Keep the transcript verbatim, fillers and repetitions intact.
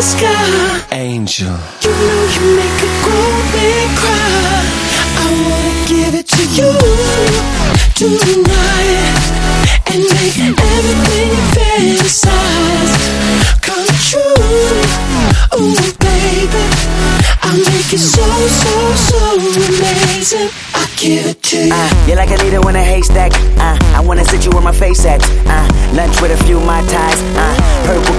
the sky. Angel, You know you make a grown man cry. I wanna give it to you tonight and make everything you fantasize come true. Ooh, baby, I'll make it so, so, so amazing. I'll give it to you. Uh, you're like a needle in a haystack. Uh, I wanna sit you where my face at. Uh, lunch with a few Mai Tais. Uh, purple